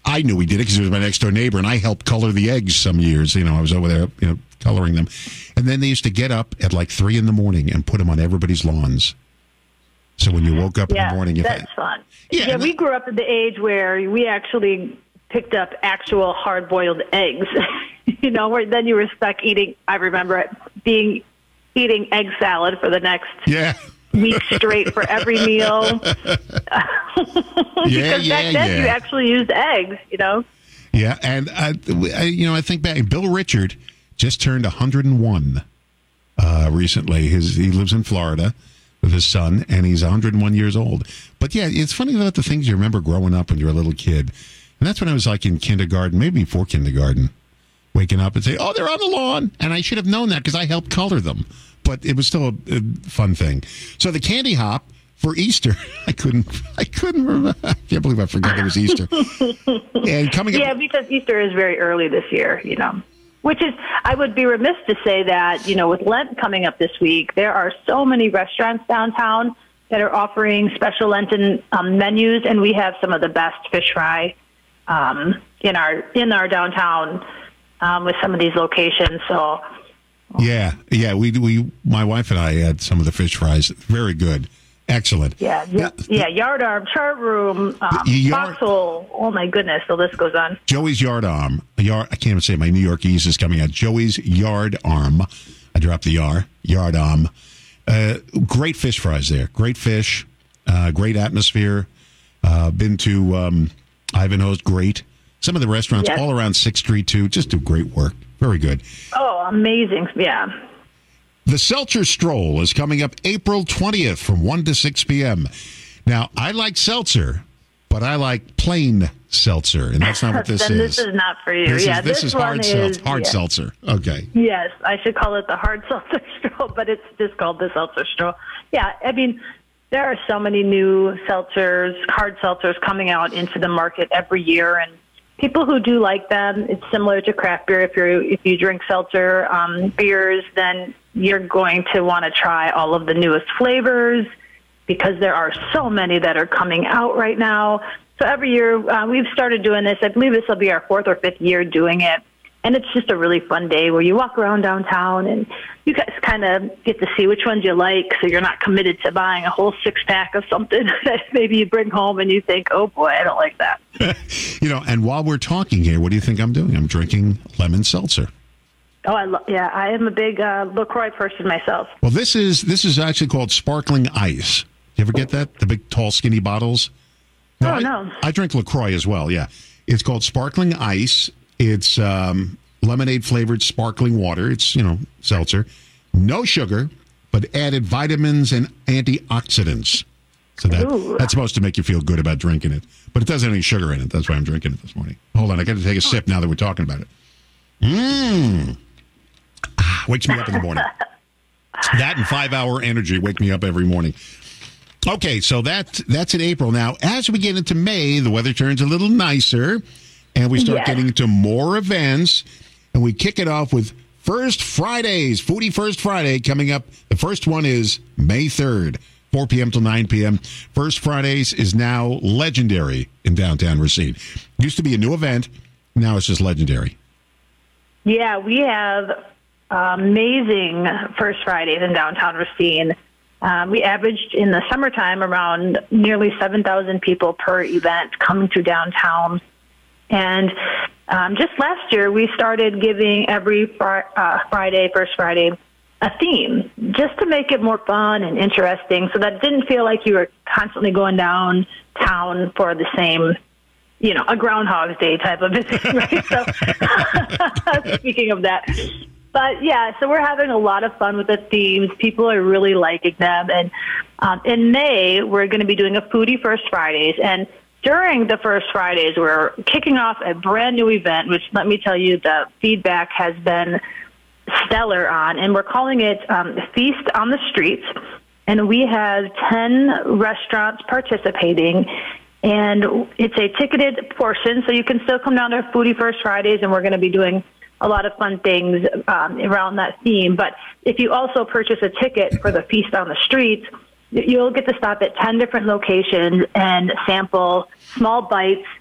I knew he did it because he was my next door neighbor, and I helped color the eggs some years. I was over there, coloring them. And then they used to get up at like 3 a.m. and put them on everybody's lawns. So when you woke up in the morning, that's fun. Yeah, we grew up at the age where we actually picked up actual hard-boiled eggs. Where then you were stuck eating. I remember it eating egg salad for the next week straight for every meal. Because back then you actually used eggs. Yeah, and I think back. Bill Richard just turned 101 recently. He lives in Florida with his son, and he's 101 years old. But yeah, it's funny about the things you remember growing up when you were a little kid. And that's when I was like in kindergarten, maybe before kindergarten, waking up and say, "Oh, they're on the lawn," and I should have known that because I helped color them. But it was still a fun thing. So the candy hop for Easter, I couldn't remember. I can't believe I forgot it was Easter. And coming up, because Easter is very early this year, Which is, I would be remiss to say that, with Lent coming up this week, there are so many restaurants downtown that are offering special Lenten menus, and we have some of the best fish fry in our downtown with some of these locations. So, we my wife and I had some of the fish fries. Very good. Excellent. Yard Arm, Chart Room, Foxhole. Oh my goodness, the list goes on. Joey's Yard Arm. I can't even say my New Yorkese is coming out. Joey's Yard Arm. I dropped the R. Yard Arm. Great fish fries there. Great fish. Great atmosphere. Been to Ivanhoe's. Great. Some of the restaurants all around 6th Street too. Just do great work. Very good. Oh, amazing. Yeah. The Seltzer Stroll is coming up April 20th from 1 to 6 p.m. Now, I like seltzer, but I like plain seltzer, and that's not what this then is. This is not for you. This is hard seltzer. Okay. Yes, I should call it the hard seltzer stroll, but it's just called the seltzer stroll. Yeah, I mean, there are so many new seltzers, hard seltzers coming out into the market every year, and people who do like them, it's similar to craft beer. If you drink seltzer beers, then you're going to want to try all of the newest flavors because there are so many that are coming out right now. So every year we've started doing this. I believe this will be our 4th or 5th year doing it. And it's just a really fun day where you walk around downtown and you guys kind of get to see which ones you like, so you're not committed to buying a whole 6-pack of something that maybe you bring home and you think, oh boy, I don't like that. And while we're talking here, what do you think I'm doing? I'm drinking lemon seltzer. Oh, I am a big LaCroix person myself. Well, this is actually called sparkling ice. You ever get that? The big, tall, skinny bottles? No. I drink LaCroix as well, yeah. It's called sparkling ice. It's lemonade-flavored sparkling water. It's, seltzer. No sugar, but added vitamins and antioxidants. So that's supposed to make you feel good about drinking it. But it doesn't have any sugar in it. That's why I'm drinking it this morning. Hold on, I got to take a sip now that we're talking about it. Wakes me up in the morning. That and 5-hour energy wake me up every morning. Okay, so that's in April. Now, as we get into May, the weather turns a little nicer, and we start getting into more events, and we kick it off with First Fridays, Foodie First Friday coming up. The first one is May 3rd, 4 p.m. till 9 p.m. First Fridays is now legendary in downtown Racine. Used to be a new event. Now it's just legendary. Yeah, we have amazing First Fridays in downtown Racine. We averaged in the summertime around nearly 7,000 people per event coming to downtown. And just last year, we started giving every Friday, First Friday, a theme, just to make it more fun and interesting, so that it didn't feel like you were constantly going downtown for the same, a Groundhog's Day type of visit, right? So, speaking of that. But, yeah, so we're having a lot of fun with the themes. People are really liking them. And in May, we're going to be doing a Foodie First Fridays. And during the First Fridays, we're kicking off a brand new event, which, let me tell you, the feedback has been stellar on. And we're calling it Feast on the Streets. And we have 10 restaurants participating. And it's a ticketed portion, so you can still come down to Foodie First Fridays, and we're going to be doing a lot of fun things around that theme. But if you also purchase a ticket for the Feast on the Streets, you'll get to stop at 10 different locations and sample small bites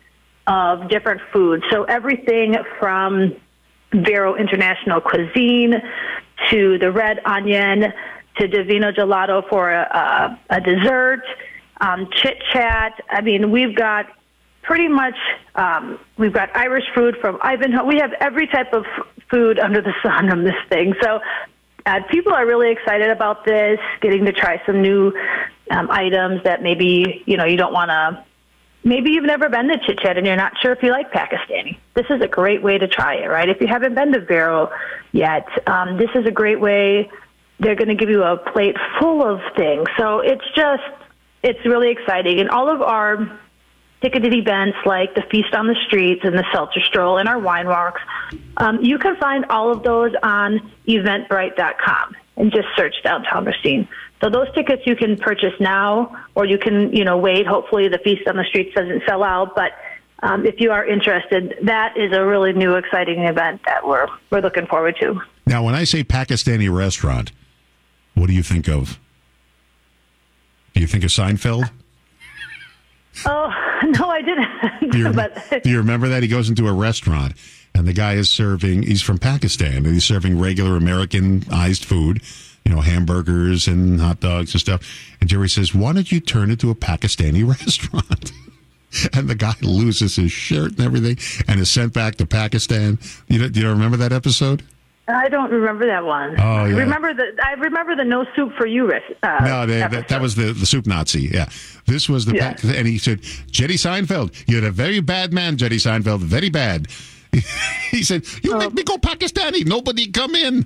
of different foods. So everything from Vero International Cuisine to the red onion to Divino Gelato for a dessert, Chit Chat. I mean, we've got pretty much, we've got Irish food from Ivanhoe. We have every type of food under the sun on this thing. So people are really excited about this, getting to try some new items that maybe, you don't want to. Maybe you've never been to Chit Chat and you're not sure if you like Pakistani. This is a great way to try it, right? If you haven't been to Vero yet, this is a great way. They're going to give you a plate full of things. So it's really exciting. And all of our ticketed events like the Feast on the Streets and the Seltzer Stroll and our wine walks, you can find all of those on eventbrite.com and just search Downtown Racine. So those tickets you can purchase now, or you can, wait. Hopefully the Feast on the Streets doesn't sell out. But if you are interested, that is a really new, exciting event that we're looking forward to. Now, when I say Pakistani restaurant, what do you think of? Do you think of Seinfeld? Oh, no, I didn't. Do you remember that? He goes into a restaurant, and the guy is he's from Pakistan, and he's serving regular Americanized food, hamburgers and hot dogs and stuff. And Jerry says, why don't you turn it to a Pakistani restaurant? And the guy loses his shirt and everything and is sent back to Pakistan. Do you remember that episode? I don't remember that one. Oh, yeah. I remember the no soup for you. No, that was the soup Nazi. Yeah, this was the and he said, Jerry Seinfeld, you're a very bad man, Jerry Seinfeld, very bad. He said, you make me go Pakistani. Nobody come in.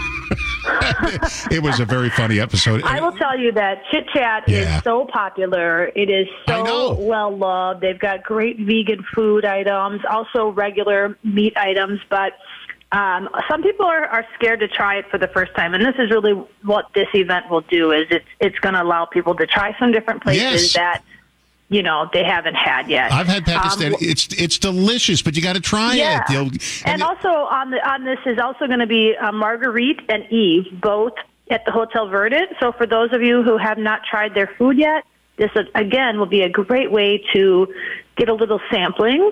It was a very funny episode. I will tell you that Chit Chat is so popular. It is so well loved. They've got great vegan food items, also regular meat items, but some people are scared to try it for the first time, and this is really what this event will do. Is it's going to allow people to try some different places that they haven't had yet. I've had Pakistan. It's delicious, but you got to try it. And also on this is also going to be Marguerite and Eve, both at the Hotel Verdant. So for those of you who have not tried their food yet, this again will be a great way to get a little sampling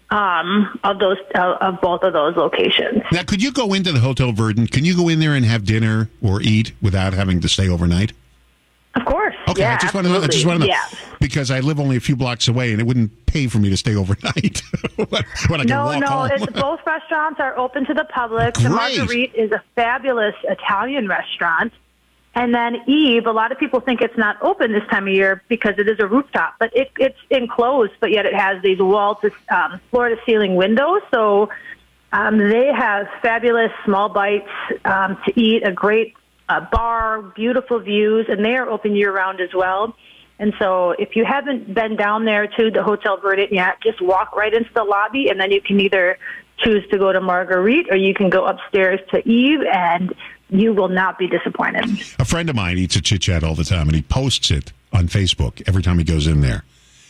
of both of those locations. Now, could you go into the Hotel Verdant? Can you go in there and have dinner or eat without having to stay overnight? Of course. Okay, yeah, I just want to know. Yeah. Because I live only a few blocks away, and it wouldn't pay for me to stay overnight when I can walk home. Both restaurants are open to the public. Great. The Marguerite is a fabulous Italian restaurant. And then Eve, a lot of people think it's not open this time of year because it is a rooftop, but it's enclosed, but yet it has these floor-to-ceiling windows. So they have fabulous small bites to eat, a great bar, beautiful views, and they are open year-round as well. And so if you haven't been down there to the Hotel Verdant yet, just walk right into the lobby, and then you can either choose to go to Marguerite or you can go upstairs to Eve, and you will not be disappointed. A friend of mine eats at Chit Chat all the time, and he posts it on Facebook every time he goes in there.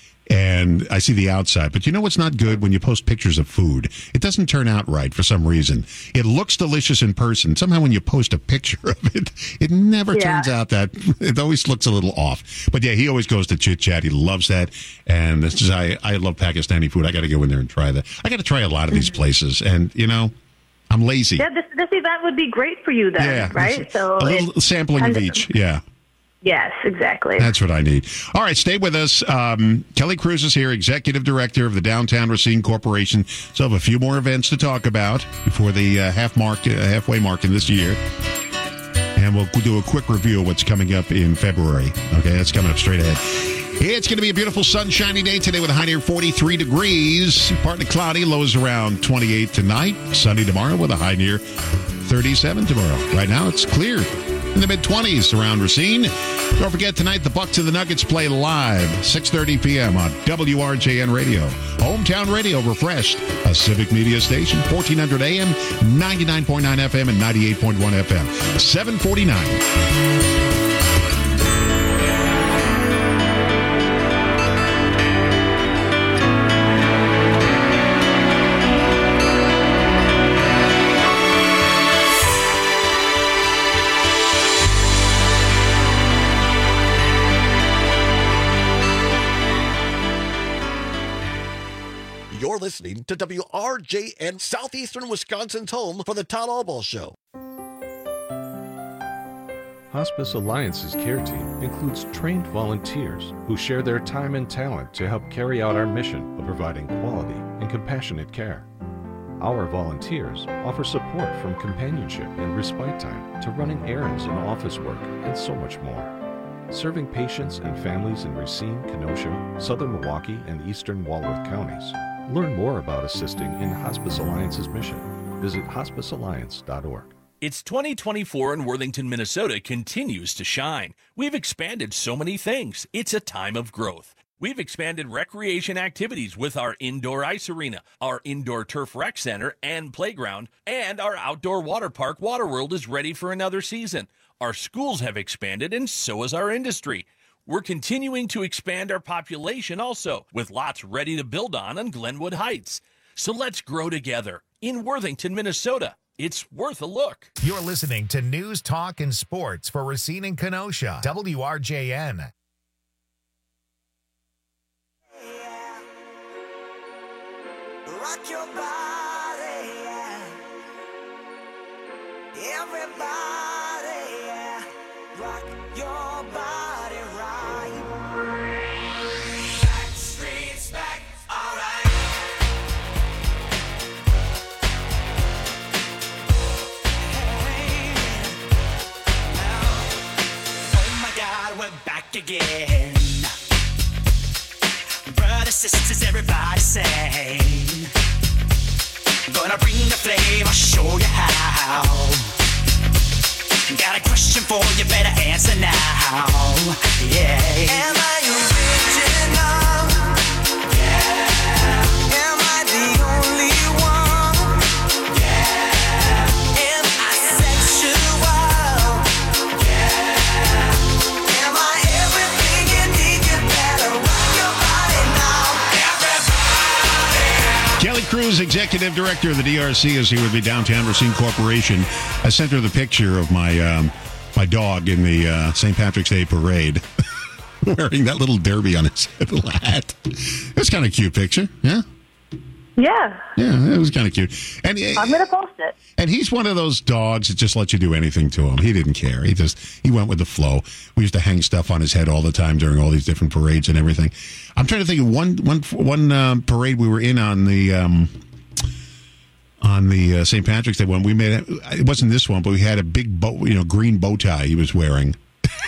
And I see the outside. But you know what's not good? When you post pictures of food, it doesn't turn out right for some reason. It looks delicious in person. Somehow when you post a picture of it, it never turns out that. It always looks a little off. But yeah, he always goes to Chit Chat. He loves that. And this is, I love Pakistani food. I got to go in there and try that. I got to try a lot of these places. And, I'm lazy. Yeah, this event would be great for you then, right? So a little sampling of each, Yes, exactly. That's what I need. All right, stay with us. Kelly Cruz is here, Executive Director of the Downtown Racine Corporation. So I have a few more events to talk about before the halfway mark in this year. And we'll do a quick review of what's coming up in February. Okay, that's coming up straight ahead. It's going to be a beautiful sunshiny day today with a high near 43 degrees. Partly cloudy, lows around 28 tonight. Sunny tomorrow with a high near 37 tomorrow. Right now it's clear in the mid-20s around Racine. Don't forget tonight the Bucks and the Nuggets play live 6:30 p.m. on WRJN Radio. Hometown Radio refreshed, a civic media station, 1400 AM, 99.9 FM, and 98.1 FM. 749. listening to WRJN, Southeastern Wisconsin's home for the Todd Albaugh Show. Hospice Alliance's care team includes trained volunteers who share their time and talent to help carry out our mission of providing quality and compassionate care. Our volunteers offer support from companionship and respite time to running errands and office work and so much more. Serving patients and families in Racine, Kenosha, Southern Milwaukee, and Eastern Walworth counties. Learn more about assisting in Hospice Alliance's mission. Visit hospicealliance.org. It's 2024 and Worthington, Minnesota continues to shine. We've expanded so many things. It's a time of growth. We've expanded recreation activities with our indoor ice arena, our indoor turf rec center and playground, and our outdoor water park, Waterworld, is ready for another season. Our schools have expanded, and so has our industry. We're continuing to expand our population also, with lots ready to build on Glenwood Heights. So let's grow together in Worthington, Minnesota. It's worth a look. You're listening to News, Talk, and Sports for Racine and Kenosha, WRJN. Rock your body, yeah. Everybody, yeah. Rock your body right. Back streets back, all right. Hey, now, oh my God, we're back again. Brothers, sisters, everybody say, gonna bring the flame, I'll show you how. Got a question for you, better answer now. Yeah. Am I original? Yeah. Am I the only one? Yeah. Am I sexual? Yeah. Am I everything you need? You better rock your body now. Everybody. Kelly Cruz, Executive Director of the DRC, is here with me, Downtown Racine Corporation. I sent her the picture of my dog in the St. Patrick's Day parade, wearing that little derby on his little hat. It's kind of a cute picture, yeah? Yeah. Yeah, it was kind of cute. And I'm going to post it. And he's one of those dogs that just lets you do anything to him. He didn't care. He went with the flow. We used to hang stuff on his head all the time during all these different parades and everything. I'm trying to think of one parade we were in on the St. Patrick's Day one. We made it wasn't this one, but we had a big green bow tie he was wearing.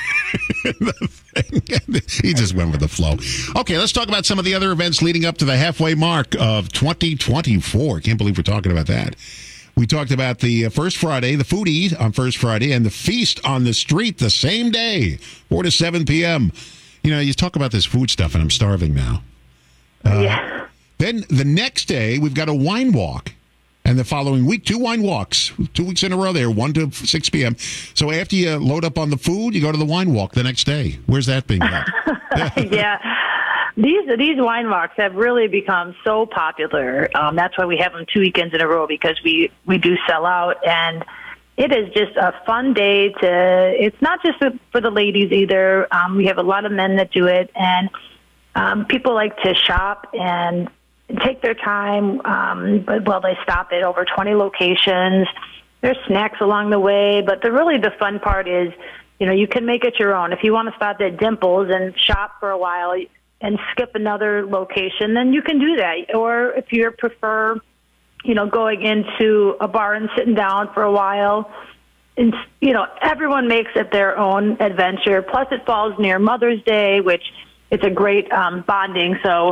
He just went with the flow. Okay, let's talk about some of the other events leading up to the halfway mark of 2024. Can't believe we're talking about that. We talked about the First Friday, the foodie on First Friday, and the feast on the street the same day, 4 to 7 p.m. You know, you talk about this food stuff, and I'm starving now. Yeah. Then the next day, we've got a wine walk. And the following week, 2 wine walks, 2 weeks in a row there, 1 to 6 p.m. So after you load up on the food, you go to the wine walk the next day. Where's that being done? Yeah. These wine walks have really become so popular. That's why we have them 2 weekends in a row, because we do sell out. And it is just a fun day it's not just for the ladies either. We have a lot of men that do it. And people like to shop and take their time, but they stop at over 20 locations. There's snacks along the way, but the fun part is, you can make it your own. If you want to stop at Dimples and shop for a while and skip another location, then you can do that. Or if you prefer, going into a bar and sitting down for a while, and, everyone makes it their own adventure. Plus it falls near Mother's Day, which it's a great bonding. So,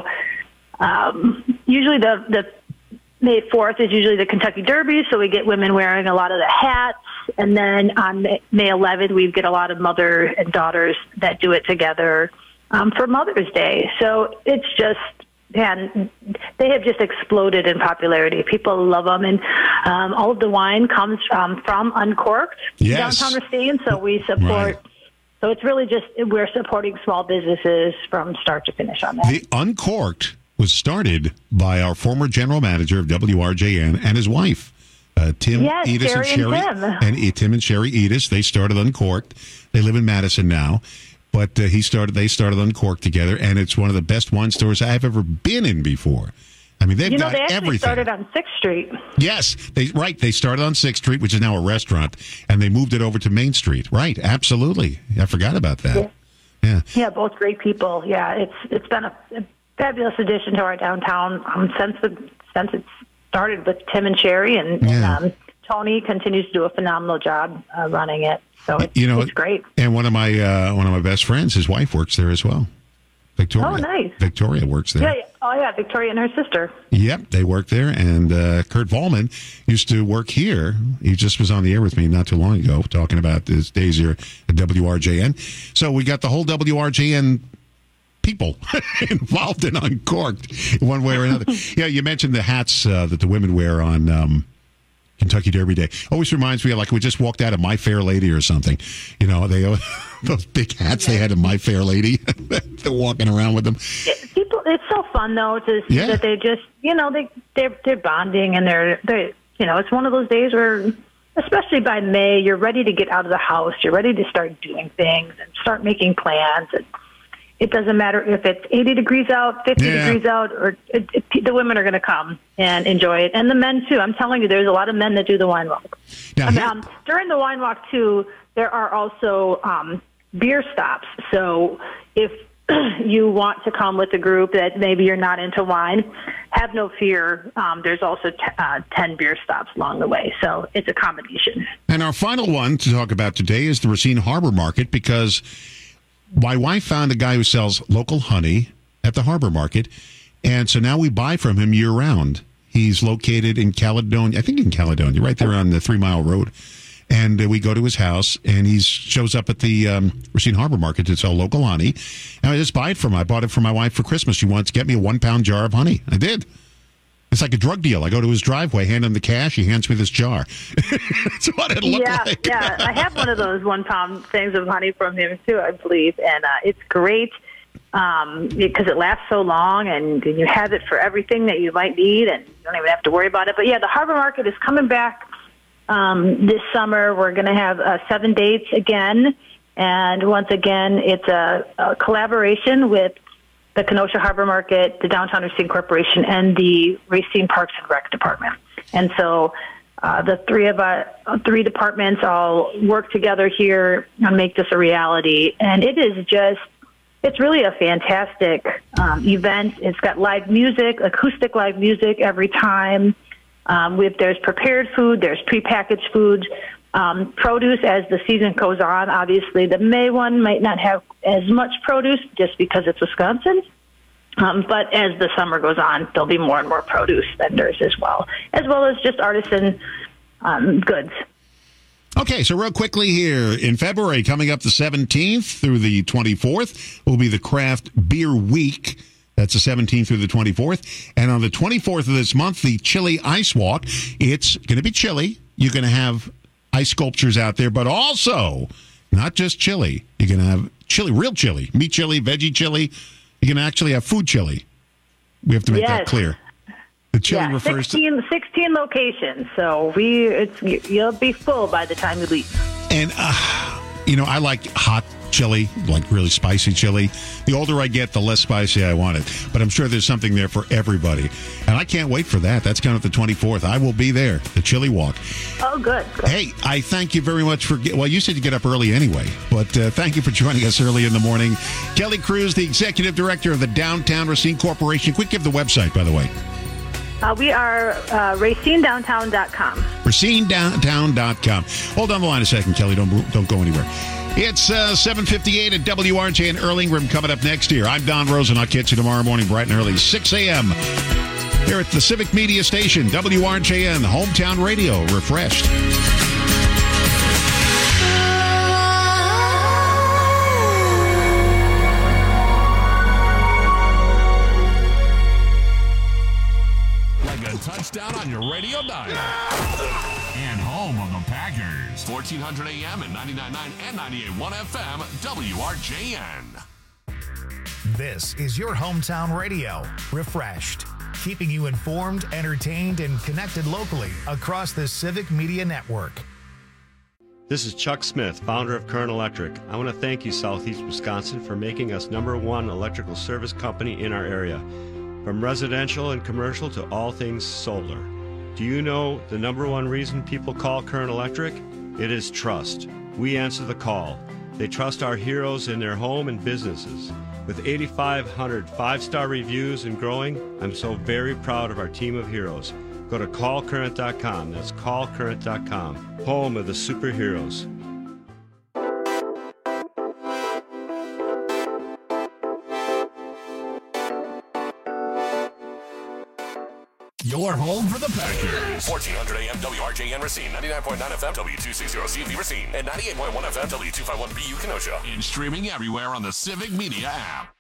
usually the May 4th is usually the Kentucky Derby, so we get women wearing a lot of the hats. And then on May 11th, we get a lot of mother and daughters that do it together for Mother's Day. So it's just, man, they have just exploded in popularity. People love them. And all of the wine comes from Uncorked, yes, downtown Racine, so we support... Right. So it's really just, we're supporting small businesses from start to finish on that. The Uncorked was started by our former general manager of WRJN and his wife, Tim Edis and Sherry. Tim and Sherry Edis. They started Uncorked. They live in Madison now, but they started Uncorked together, and it's one of the best wine stores I've ever been in before. I mean, they've got they actually everything. started on 6th Street. Yes, they started on 6th Street, which is now a restaurant, and they moved it over to Main Street. Right, absolutely. I forgot about that. Yeah, both great people. Yeah, it's been a fabulous addition to our downtown since it started with Tim and Sherry, and Tony continues to do a phenomenal job running it. So it's great. And one of my best friends, his wife works there as well. Victoria. Oh, nice. Victoria works there. Yeah. Oh, yeah. Victoria and her sister. Yep, they work there. And Kurt Vollman used to work here. He just was on the air with me not too long ago talking about his days here at WRJN. So we got the whole WRJN people involved in Uncorked one way or another. Yeah, you mentioned the hats that the women wear on Kentucky Derby Day. Always reminds me of like we just walked out of My Fair Lady or something. You know, they those big hats they had in My Fair Lady. They're walking around with them. It's so fun though to see that they just they're bonding and they're it's one of those days where, especially by May, you're ready to get out of the house. You're ready to start doing things and start making plans. And it doesn't matter if it's 80 degrees out, 50 degrees out, or the women are going to come and enjoy it. And the men, too. I'm telling you, there's a lot of men that do the wine walk. Now, during the wine walk, too, there are also beer stops. So if you want to come with a group that maybe you're not into wine, have no fear. There's also 10 beer stops along the way. So it's a combination. And our final one to talk about today is the Racine Harbor Market, because my wife found a guy who sells local honey at the Harbor Market, and so now we buy from him year-round. He's located in Caledonia, I think in Caledonia, right there on the 3 Mile Road. And we go to his house, and he shows up at the Racine Harbor Market to sell local honey. And I just buy it from him. I bought it for my wife for Christmas. She wants to get me a 1-pound jar of honey. I did. It's like a drug deal. I go to his driveway, hand him the cash. He hands me this jar. That's what it looked like. Yeah, I have one of those 1-pound things of honey from him, too, I believe. And it's great because it lasts so long, and you have it for everything that you might need, and you don't even have to worry about it. But, yeah, the Harbor Market is coming back this summer. We're going to have 7 dates again. And once again, it's a collaboration with the Kenosha Harbor Market, the Downtown Racine Corporation, and the Racine Parks and Rec Department. And so the three departments all work together here and make this a reality. And it's really a fantastic event. It's got live music, acoustic live music every time. There's prepared food, there's prepackaged food, produce as the season goes on. Obviously, the May one might not have as much produce just because it's Wisconsin. But as the summer goes on, there'll be more and more produce vendors as well as just artisan goods. Okay, so real quickly here, in February, coming up the 17th through the 24th, will be the Craft Beer Week. That's the 17th through the 24th. And on the 24th of this month, the Chili Ice Walk. It's going to be chili. You're going to have ice sculptures out there, but also not just chili. You're going to have chili, real chili, meat chili, veggie chili. You're going to actually have food chili. We have to make that clear. The chili refers 16 locations. So you'll be full by the time you leave. And, I like hot chili, like really spicy chili. The older I get, the less spicy I want it. But I'm sure there's something there for everybody. And I can't wait for that. That's coming up the 24th. I will be there, the Chili Walk. Oh, good. Hey, I thank you very much for... Well, you said you get up early anyway, but thank you for joining us early in the morning. Kelly Cruz, the Executive Director of the Downtown Racine Corporation. Quick, give the website, by the way. We are RacineDowntown.com. RacineDowntown.com. Hold on the line a second, Kelly. Don't go anywhere. It's 7:58 at WRJN Erling. We're coming up next year. I'm Don Rosen. I'll catch you tomorrow morning bright and early, 6 a.m. here at the Civic Media Station, WRJN, Hometown Radio, refreshed. Like a touchdown on your radio dial. And home of the Packers. 1400 AM and 99.9 and 98.1 FM, WRJN. This is your hometown radio, refreshed, keeping you informed, entertained, and connected locally across the Civic Media Network. This is Chuck Smith, founder of Current Electric. I want to thank you, Southeast Wisconsin, for making us #1 electrical service company in our area. From residential and commercial to all things solar. Do you know the number one reason people call Current Electric? It is trust. We answer the call. They trust our heroes in their home and businesses. With 8,500 five-star reviews and growing, I'm so very proud of our team of heroes. Go to callcurrent.com. That's callcurrent.com. Home of the superheroes. Your home for the Packers. 1400 AM WRJN Racine, 99.9 FM W260CV Racine, and 98.1 FM W251BU Kenosha. And streaming everywhere on the Civic Media app.